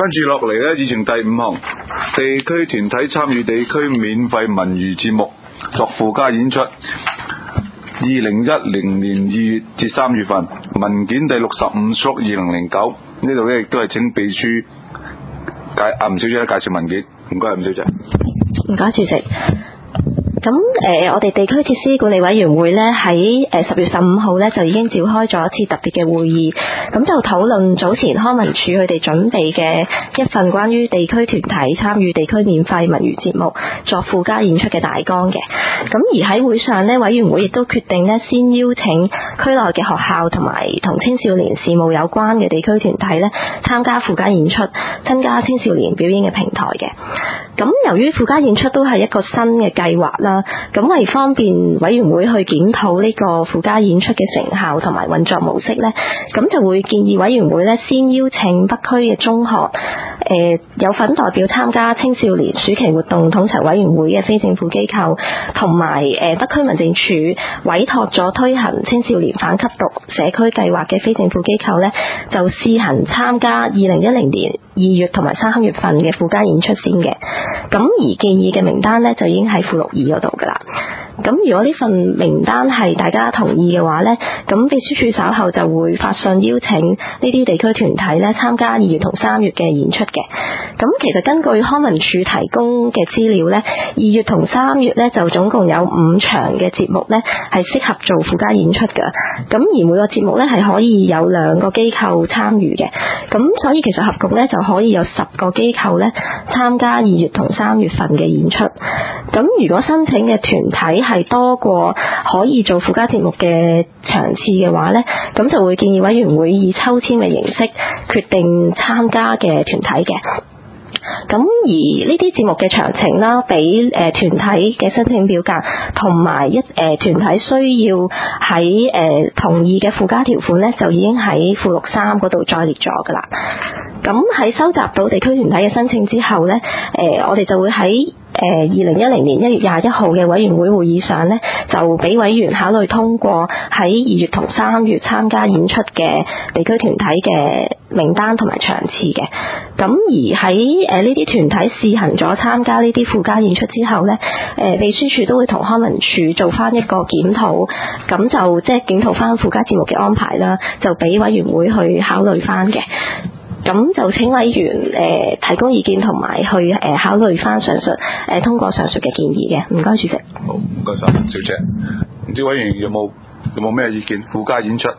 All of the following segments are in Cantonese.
跟住落嚟呢，議程第5項，地區團體參與地區免費文娛節目作附加演出。2010年2月至3月份，文件第65/2009，呢度呢亦都係請秘書吳小姐介紹文件。唔該，吳小姐。 唔該，主席。咁我哋地區設施管理委員會呢，喺10月15號呢就已經召開咗一次特別嘅會議，咁就討論早前康文署佢哋準備嘅一份關於地區團體參與地區免費文娛節目作附加演出嘅大綱嘅。咁而喺會上呢，委員會亦都決定呢，先邀請區內嘅學校同埋同青少年事務有關嘅地區團體呢參加附加演出，增加青少年表演嘅平台嘅。咁由於附加演出都係一個新嘅計劃啦，咁為方便委員會去檢討呢個附加演出嘅成效同埋運作模式呢，咁就會建議委員會呢先邀請北區嘅中學有份代表參加青少年暑期活動統籌委員會嘅非政府機構，同埋北區民政處委託咗推行青少年反吸毒社區計劃嘅非政府機構呢，就試行參加2010年2月同埋3月份嘅附加演出先嘅。咁而建議嘅名單呢，就已經喺附錄2嗰度噶啦。咁如果呢份名單係大家同意嘅話呢，咁秘書處稍後就會發信邀請呢啲地區團體呢參加2月同3月嘅演出嘅。咁其實根據康文署提供嘅資料呢，2月同3月呢就總共有5場嘅節目呢係適合做附加演出嘅。咁而每個節目呢係可以有2個機構參與嘅。咁所以其實合共呢就可以有10個機構呢參加2月同3月份嘅演出。咁如果申請嘅團體係多過可以做附加節目嘅場次嘅話呢，咁就會建議委員會以抽籤嘅形式決定參加嘅團體嘅。咁而呢啲節目嘅詳情啦，俾團體嘅申請表格同埋團體需要喺同意嘅附加條款呢，就已經喺附錄3嗰度再列咗噶啦。咁喺收集到地區團體嘅申請之後呢，我哋就會喺2010年1月21號嘅委員會會議上呢，就俾委員考慮通過喺2月同3月參加演出嘅地區團體嘅名單同埋場次嘅。咁而喺呢啲團體試行咗參加呢啲附加演出之後呢，秘書處都會同康文署做翻一個檢討，咁就即係檢討翻附加節目嘅安排啦，就俾委員會去考慮翻嘅。咁就請委員提供意見同埋去考慮翻上述通過上述嘅建議嘅。唔該，主席。 好，唔該晒，小姐。唔知委員有冇咩意見？附加演出。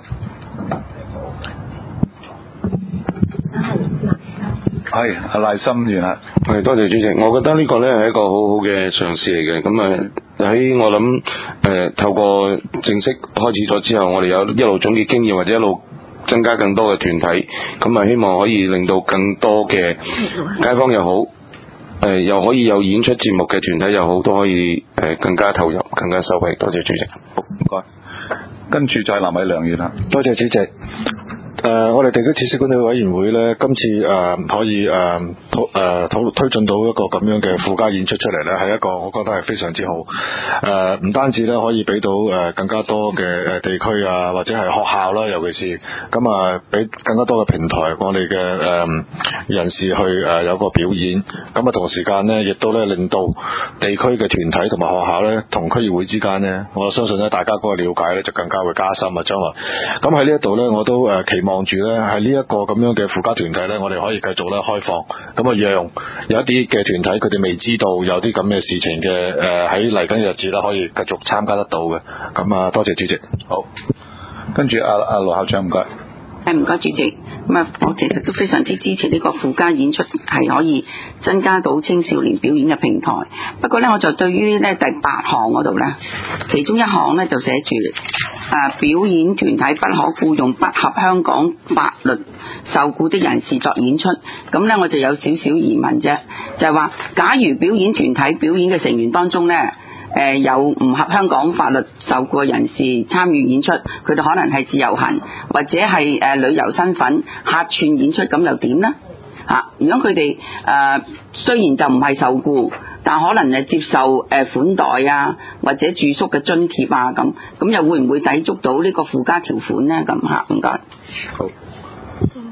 係阿賴心員啊。 係，多謝主席。我覺得呢個呢係一個好好嘅嘗試嚟嘅。咁喺我諗透過正式開始咗之後，我哋有一路總結經驗，或者一路增加更多嘅團體，咁希望可以令到更多嘅街坊又好，又可以有演出節目嘅團體又好，都可以更加投入、更加受惠。多謝主席。 好，唔該。跟住就係藍偉良議員啦。 多謝主席。我哋地區設施管理委員會呢，今次可以推進到一個咁樣嘅附加演出出嚟呢，係一個我覺得係非常之好。唔單止呢可以俾到更加多嘅地區啊，或者係學校啦，尤其是咁俾更加多嘅平台，我哋嘅人士去有個表演。咁同時間呢，亦都呢令到地區嘅團體同埋學校呢，同區議會之間呢，我相信呢大家嗰個了解呢就更加會加深啊，將來。咁喺呢一度呢，我都期望住咧，喺呢一個咁樣嘅附加團體咧，我哋可以繼續咧開放，咁讓有一啲嘅團體佢哋未知道有啲咁嘅事情嘅，喺嚟緊嘅日子咧可以繼續參加得到嘅。咁多謝主席。 好，跟住阿羅校長，唔該。 唔該主席。我其實都非常之支持呢個附加演出係可以增加到青少年表演嘅平台。不過呢，我就對於呢第8項嗰度呢，其中一項呢就寫住表演團體不可僱用不合香港法律受僱的人士作演出。咁呢，我就有少少疑問啫，就係話假如表演團體表演嘅成員當中呢，有唔合香港法律受僱嘅人士參與演出，佢哋可能係自由行或者係旅遊身份客串演出，咁又點呢？如果佢哋雖然就唔係受僱，但可能接受款待啊或者住宿嘅津貼啊，咁又會唔會抵觸到呢個附加條款呢？咁唔該。 好。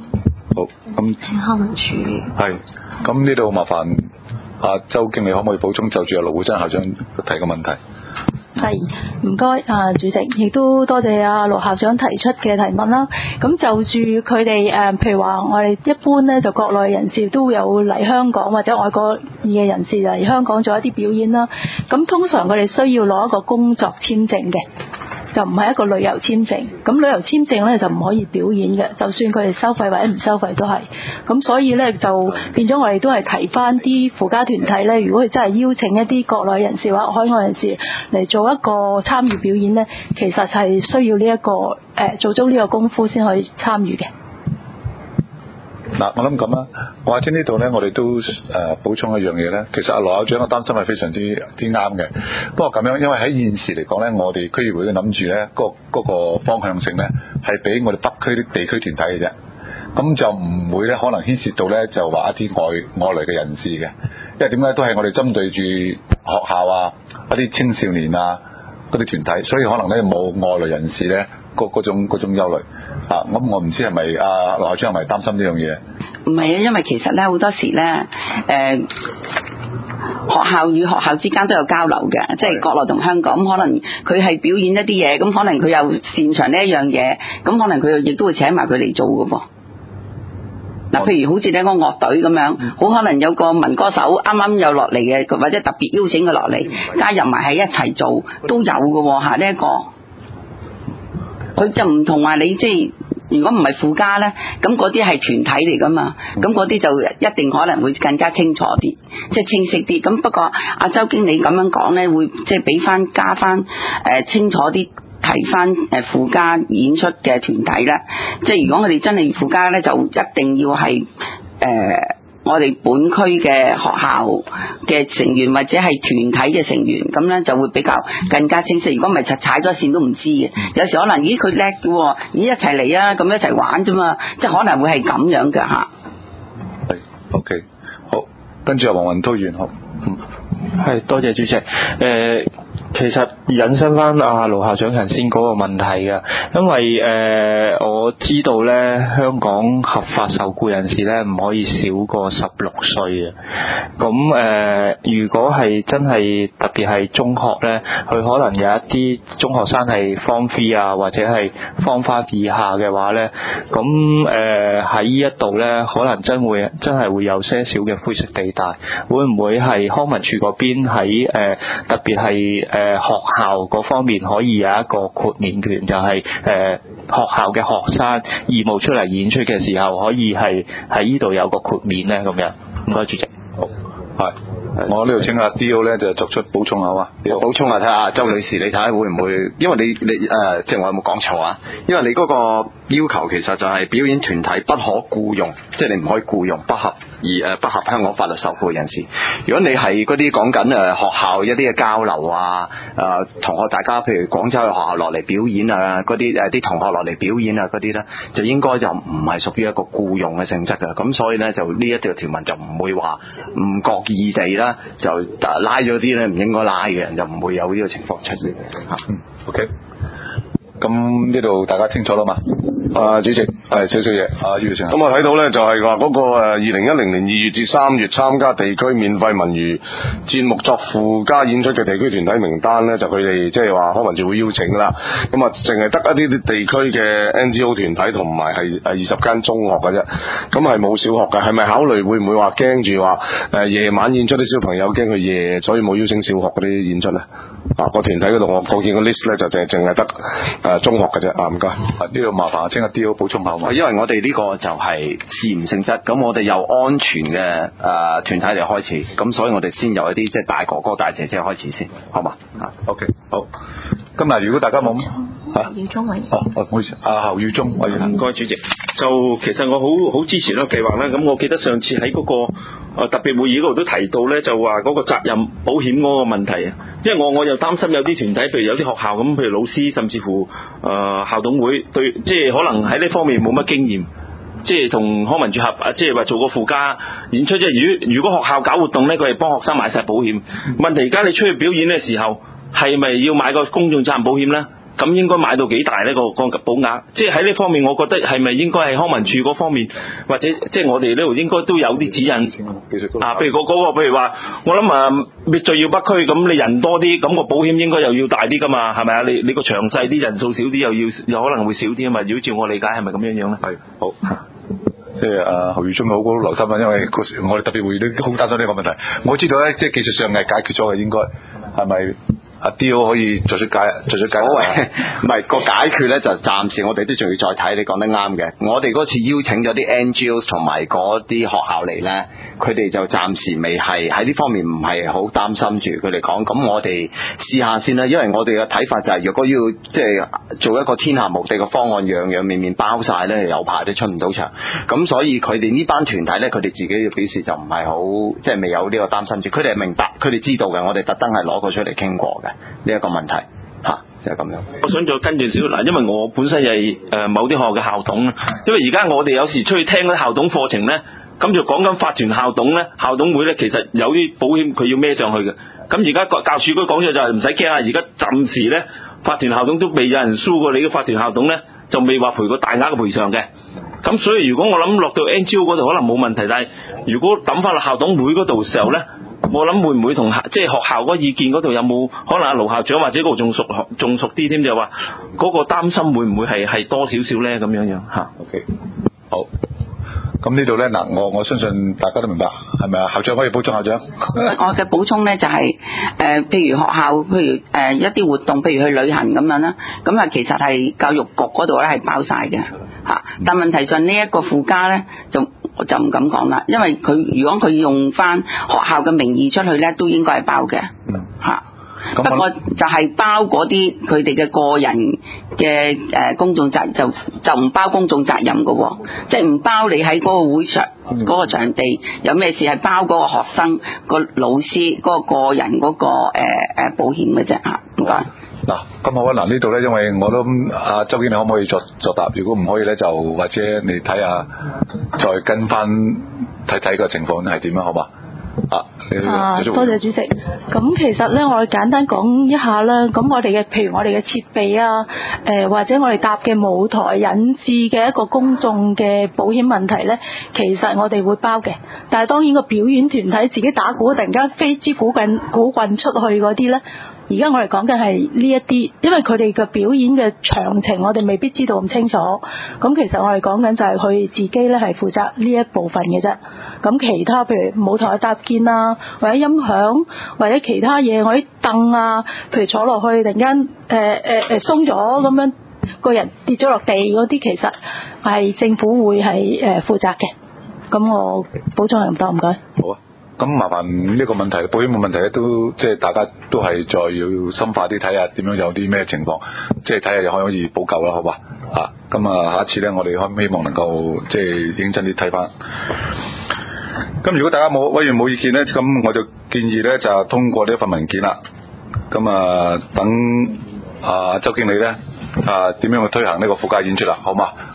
好，咁請康文署係，咁呢度麻煩阿周經理可唔可以補充就住阿盧偉珍校長提嘅問題？ 係，唔該主席，亦都多謝盧校長提出嘅提問啦。咁就住佢哋譬如話我哋一般咧，就國內人士都會有嚟香港或者外國嘅人士嚟香港做一啲表演啦。咁通常佢哋需要攞一個工作簽證嘅，就唔係一個旅遊簽證。咁旅遊簽證咧就唔可以表演嘅，就算佢哋收費或者唔收費都係。咁所以咧就變咗我哋都係提翻啲附加團體咧，如果佢真係邀請一啲國內人士或者海外人士嚟做一個參與表演咧，其實係需要呢一個做足呢個功夫先可以參與嘅。 嗱，我諗咁啦，或者呢度咧，我哋都補充一樣嘢咧。其實阿羅校長嘅擔心係非常之啱嘅。不過咁樣，因為喺現時嚟講咧，我哋區議會諗住咧，嗰個方向性咧係俾我哋北區啲地區團體嘅啫。咁就唔會咧，可能牽涉到咧，就話一啲外來嘅人士嘅。因為點解都係我哋針對住學校啊、一啲青少年啊嗰啲團體，所以可能咧冇外來人士咧嗰種憂慮啊。咁我唔知係咪阿羅校長係咪擔心呢樣嘢？ 唔係啊，因為其實咧好多時咧學校與學校之間都有交流嘅，即係國內同香港，咁可能佢係表演一啲嘢，咁可能佢又擅長呢一樣嘢，咁可能佢亦都會請埋佢嚟做㗎噃。嗱，譬如好似呢個樂隊咁樣，好可能有個民歌手啱啱有落嚟嘅，或者特別邀請佢落嚟加入埋喺一齊做，都有嘅嚇。呢一個佢就唔同話你即係如果唔係附加咧，咁嗰啲係團體嚟噶嘛，咁嗰啲就一定可能會更加清楚啲，即係清晰啲。咁不過阿周經理咁樣講咧，會即係俾翻加翻清楚啲。提翻附加演出嘅團體咧，即係如果我哋真係附加咧，就一定要係我哋本區嘅學校嘅成員或者係團體嘅成員，咁咧就會比較更加清晰。如果唔係踩咗線都唔知嘅，有時可能咦佢叻嘅，咦一齊嚟啊，咁一齊玩啫嘛，即係可能會係咁樣嘅嚇。 係 OK 好，跟住阿黃雲濤議員好， 係多謝主席。其實引申翻阿盧校長頭先嗰個問題嘅，因為我知道咧香港合法受僱人士咧唔可以少過16歲嘅。咁如果係真係特別係中學咧，佢可能有一啲中學生係 Form 3啊或者係 Form 5以下嘅話咧，咁喺呢一度咧可能真係會有些少嘅灰色地帶。會唔會係康文署嗰邊喺特別係學校嗰方面可以有一個豁免權，就係學校嘅學生義務出嚟演出嘅時候，可以係喺呢度有個豁免咧咁樣。唔該主席。 好，係。我呢度請阿 D.O 咧就作出補充下啊， 補充下睇下周女士，你睇下會唔會？因為你即係我有冇講錯啊？因為你嗰個要求其實就係表演團體不可僱用，即係你唔可以僱用不合香港法律受僱人士。如果你係嗰啲講緊學校一啲嘅交流啊，同學大家譬如廣州嘅學校落嚟表演啊，嗰啲啲同學落嚟表演啊嗰啲咧，就應該就唔係屬於一個僱用嘅性質嘅。咁所以咧就呢一條條文就唔會話唔覺意地啦，就拉咗啲咧唔應該拉嘅人，就唔會有呢個情況出現嚇。 OK。咁呢度大家清楚啦嘛？ 主席係少少嘢。 余成。 咁我睇到咧就係話嗰個2010年2月至3月參加地區免費文娛節目作附加演出嘅地區團體名單咧，就佢哋即係話康文署會邀請啦。咁啊，淨係得一啲地區嘅 NGO 團體同埋係20間中學嘅啫。咁係冇小學嘅，係咪考慮會唔會話驚住話夜晚演出啲小朋友驚佢夜，所以冇邀請小學嗰啲演出咧？個團體嗰度我見個 list 咧就淨係得中學嘅啫。唔該。 呢度麻煩請阿 D.O 補充下嘛。 因為我哋呢個就係試驗性質，咁我哋由安全嘅團體嚟開始，咁所以我哋先由一啲即係大哥哥大姐姐開始先，好嘛 ？OK 好。今日如果大家冇侯耀忠委員。 唔好意思，侯耀忠委員。 唔該主席。就其實我好支持呢個計劃咧。咁我記得上次喺嗰個特別會議嗰度都提到咧，就話嗰個責任保險嗰個問題啊。因為我又擔心有啲團體，譬如有啲學校咁，譬如老師甚至乎校董會對，即係可能喺呢方面冇乜經驗，即係同康文署合，即係話做個附加演出。即係如果學校搞活動咧，佢係幫學生買晒保險。問題而家你出去表演嘅時候，係咪要買個公眾責任保險咧？ 咁應該買到幾大呢個保額？即係喺呢方面，我覺得係咪應該係康文署嗰方面，或者即係我哋呢度應該都有啲指引啊？譬如譬如話，我諗最要北區咁，你人多啲，咁個保險應該又要大啲噶嘛，係咪啊？你個場細啲，人數少啲，又可能會少啲啊嘛。如果照我理解，係咪咁樣樣咧？ 係好。即係侯耀忠好留心啊，因為我哋特別會議都好擔心呢個問題。我知道咧，即係技術上係解決咗嘅，應該係咪？阿 D.O 可以作出解所謂唔係個解決咧，就暫時我哋都仲要再睇。你講得啱嘅，我哋嗰次邀請咗啲 NGOs 同埋嗰啲學校嚟咧，佢哋就暫時未係喺呢方面唔係好擔心住。佢哋講咁，我哋試下先啦。因為我哋嘅睇法就係，如果要即係做一個天下無敵嘅方案，樣樣面面包晒咧，有排都出唔到場。咁所以佢哋呢班團體咧，佢哋自己嘅表示就唔係好，即係未有呢個擔心住。佢哋係明白，佢哋知道嘅。我哋特登係攞佢出嚟傾過嘅。呢一個問題就係咁樣。 我想再跟住少嗱，因為我本身係某啲學校嘅校董，因為而家我哋有時出去聽嗰啲校董課程咧，咁就講緊法團校董咧、校董會咧，其實有啲保險佢要孭上去嘅。咁而家教署都講咗就係唔使驚啊！而家暫時咧，法團校董都未有人輸過你嘅法團校董咧，就未話賠過大額嘅賠償嘅。咁所以如果我諗落到 NGO 嗰度可能冇問題，但係如果抌翻落校董會嗰度時候咧，我諗會唔會同即係學校嗰個意見嗰度有冇可能阿盧校長或者嗰度仲熟啲添，就話嗰個擔心會唔會係多少少咧咁樣樣嚇？OK， 好。咁呢度咧嗱，我相信大家都明白，係咪啊？校長可以補充校長。 我嘅補充咧就係譬如學校，譬如一啲活動，譬如去旅行咁樣啦，咁啊其實係教育局嗰度咧係包晒嘅嚇，但問題上呢一個附加咧我就唔敢講啦，因為如果佢用翻學校嘅名義出去咧，都應該係包嘅嚇。不過就係包嗰啲佢哋嘅個人嘅公眾責就唔包公眾責任嘅，即係唔包你喺嗰個會上嗰個場地有咩事，係包嗰個學生個老師嗰個人嗰個保險嘅啫嚇。唔該。 嗱，咁好啊！嗱，呢度咧，因為我都阿周經理可唔可以作答？如果唔可以咧，就或者你睇下，再跟翻睇個情況係點樣，好嘛？ 多謝主席。咁其實咧，我簡單講一下啦。咁我哋嘅譬如我哋嘅設備啊，或者我哋搭嘅舞台引致嘅一個公眾嘅保險問題咧，其實我哋會包嘅。但係當然個表演團體自己打鼓突然間飛支鼓棍出去嗰啲咧。而家我哋講緊係呢一啲，因為佢哋嘅表演嘅詳情我哋未必知道咁清楚。咁其實我哋講緊就係佢自己咧係負責呢一部分嘅啫。咁其他譬如舞台嘅搭建啊，或者音響，或者其他嘢，我啲凳啊，譬如坐落去突然間鬆咗咁樣，個人跌咗落地嗰啲，其實係政府會係負責嘅。咁我補充係咁多，唔該。 好啊。咁麻煩呢個問題，保險嘅問題咧，都即係大家都係再要深化啲睇下點樣有啲咩情況，即係睇下又可以補救啦，好嘛？咁下一次咧，我哋希望能夠即係認真啲睇翻。咁如果大家委員冇意見咧，咁我就建議咧就通過呢一份文件啦。咁等周經理咧點樣去推行呢個附加演出啦，好嘛？